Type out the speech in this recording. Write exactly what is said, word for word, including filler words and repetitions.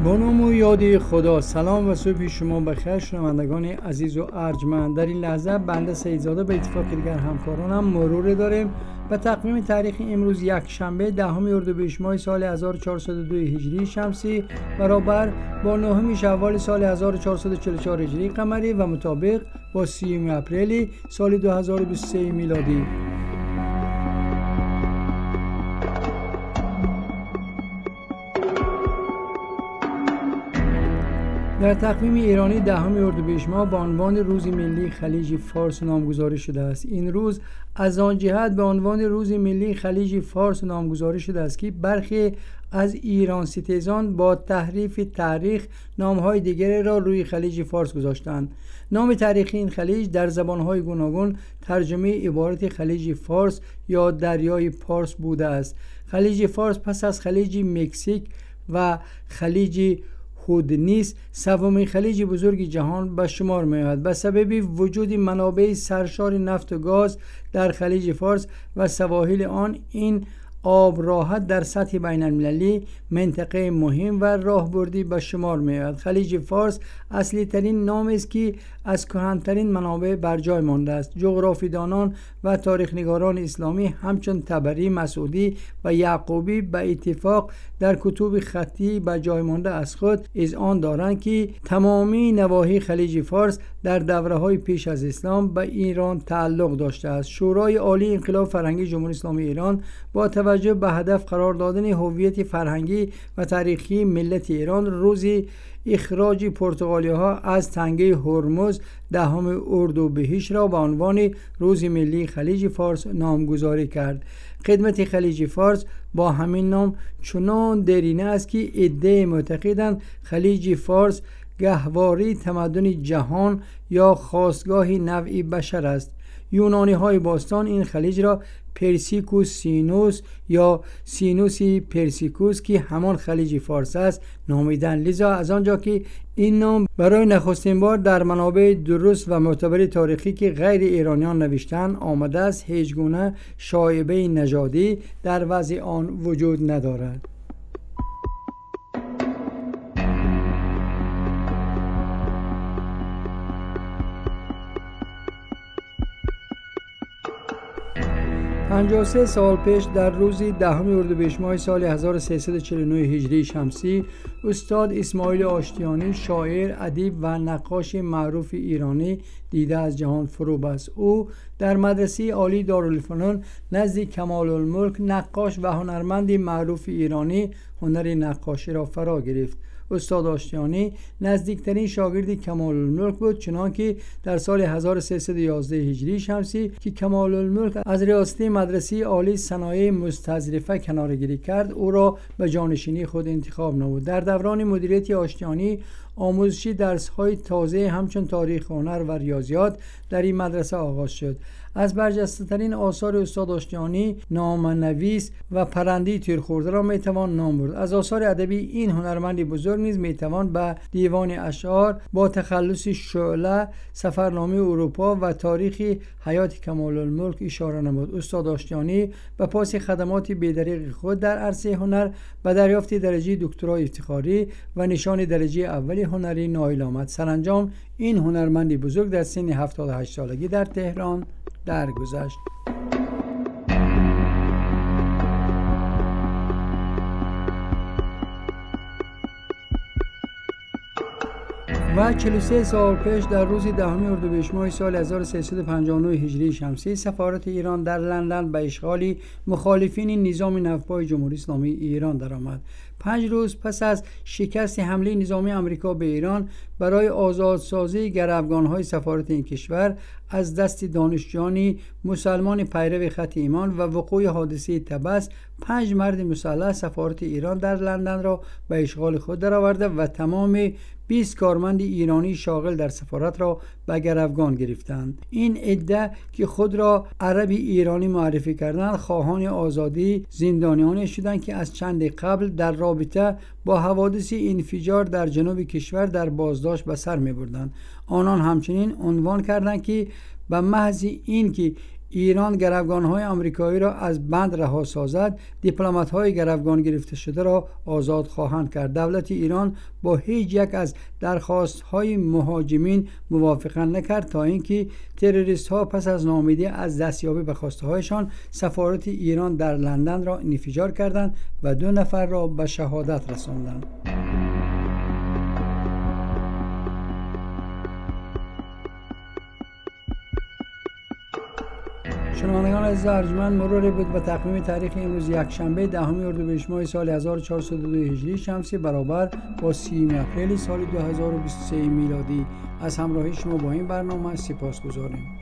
با نام و یاد خدا. سلام و صبح شما بخیر شنوندگان عزیز و ارجمند. در این لحظه بنده سیدزاده به اتفاق دیگر همکارانم مرور داریم به تقویم تاریخ امروز یک شنبه دهم اردیبهشت ماه سال هزار و چهارصد و دو هجری شمسی برابر با نهم شوال سال هزار و چهارصد و چهل و چهار هجری قمری و مطابق با سیوم اپریل سال دو هزار و بیست و سه میلادی. در تقویم ایرانی دهم اردیبهشت ماه با عنوان روز ملی خلیج فارس نامگذاری شده است. این روز از آن جهت به عنوان روز ملی خلیج فارس نامگذاری شده است که برخی از ایران ستیزان با تحریف تاریخ نامهای دیگری را روی خلیج فارس گذاشتند. نام تاریخی این خلیج در زبانهای گوناگون ترجمه عبارت خلیج فارس یا دریای پارس بوده است. خلیج فارس پس از خلیج مکزیک و خلیج هودنیس سومین خلیج بزرگ جهان به شمار می‌آید. به سبب وجود منابع سرشار نفت و گاز در خلیج فارس و سواحل آن، این آب راحت در سطح بین المللی منطقه مهم و راهبردی به شمار می‌آید. خلیج فارس اصلی ترین نام است که از کهن‌ترین منابع بر جای مانده است. جغرافیدانان و تاریخ‌نگاران اسلامی همچون طبری، مسعودی و یعقوبی به اتفاق در کتب خطی به جای مانده از خود اذعان دارند که تمامی نواحی خلیج فارس در دوره‌های پیش از اسلام به ایران تعلق داشته است. شورای عالی انقلاب فرهنگی جمهوری اسلامی ایران با توجه به هدف قرار دادن هویت فرهنگی و تاریخی ملت ایران، روز اخراج پرتغالی‌ها از تنگه هرمز دهم اردیبهشت را به عنوان روز ملی خلیج فارس نامگذاری کرد. خدمت خلیج فارس با همین نام چنان دیرینه است که عده معتقدند خلیج فارس گهواره تمدن جهان یا خاستگاه نوع بشر است. یونانی های باستان این خلیج را پرسیکوس سینوس یا سینوس پرسیکوس که همان خلیج فارس است نامیدن. لذا از آنجا که این نام برای نخستین بار در منابع درست و معتبر تاریخی که غیر ایرانیان نوشتن آمده است، هیچ گونه شایبه نژادی در وضع آن وجود ندارد. پنجاه و سه سال پیش در روز دهم اردیبهشت ماه سال هزار و سیصد و چهل و نه هجری شمسی استاد اسماعیل آشتیانی، شاعر، ادیب و نقاش معروف ایرانی دیده از جهان فرو بست. او در مدرسه عالی دارالفنون نزد کمال الملک، نقاش و هنرمند معروف ایرانی، هنر نقاشی را فرا گرفت. استاد آشتیانی نزدیکترین شاگرد کمال الملک بود، چنانکه در سال هزار و سیصد و یازده هجری شمسی که کمال الملک از ریاست مدرسه عالی صنایع مستظرفه کناره‌گیری کرد، او را به جانشینی خود انتخاب نمود. در دوران مدیریت آشتیانی آموزشی درس‌های تازه همچون تاریخ، هنر و ریاضیات در این مدرسه آغاز شد. از برجسته‌ترین آثار استاد آشتیانی نامه‌نویس و پرنده تیرخورده را میتوان نام برد. از آثار ادبی این هنرمند بزرگ نیز میتوان به دیوان اشعار با تخلص شعله، سفرنامه اروپا و تاریخ حیات کمال الملک اشاره نمود. استاد آشتیانی به پاس خدمات بی‌دریغ خود در عرصه هنر به دریافت درجه دکترای افتخاری و نشان درجه اول هنری نائل آمد. سرانجام این هنرمند بزرگ در سن هفتاد و هشت سالگی در تهران درگذشت. و چهل و سه سال پیش در روز دهم اردیبهشت ماه سال هزار و سیصد و پنجاه و نه هجری شمسی سفارت ایران در لندن به اشغال مخالفین نظام نوپای جمهوری اسلامی ایران درآمد. پنج روز پس از شکست حمله نظامی آمریکا به ایران برای آزادسازی گروگان‌های سفارت این کشور از دست دانشجویان مسلمان پیرو خط ایمان و وقوع حادثه طبس، پنج مرد مسلح سفارت ایران در لندن را به اشغال خود درآورده و تمام بیست کارمند ایرانی شاغل در سفارت را به گروگان گرفتند. این عده که خود را عربی ایرانی معرفی کردند، خواهان آزادی زندانیانی شدند که از چند قبل در رابطه با حوادث انفجار در جنوب کشور در بازداشت به سر می بردند. آنان همچنین عنوان کردند که به محض این که ایران گروگان‌های آمریکایی را از بند رها سازد، دیپلمات‌های گروگان گرفته شده را آزاد خواهند کرد. دولت ایران با هیچ یک از درخواست‌های مهاجمین موافقت نکرد تا اینکه تروریست‌ها پس از ناامیدی از دستیابی به خواسته‌هایشان سفارت ایران در لندن را انفجار کردند و دو نفر را به شهادت رساندند. شنوندگان عزیز ارجمند، مرور بود به تقویم تاریخ امروز یکشنبه دهم اردیبهشت ماه سال هزار و چهارصد و دو هجری شمسی برابر با سیوم اپریل سال دو هزار و بیست و سه میلادی. از همراهی شما با این برنامه سپاسگزاریم.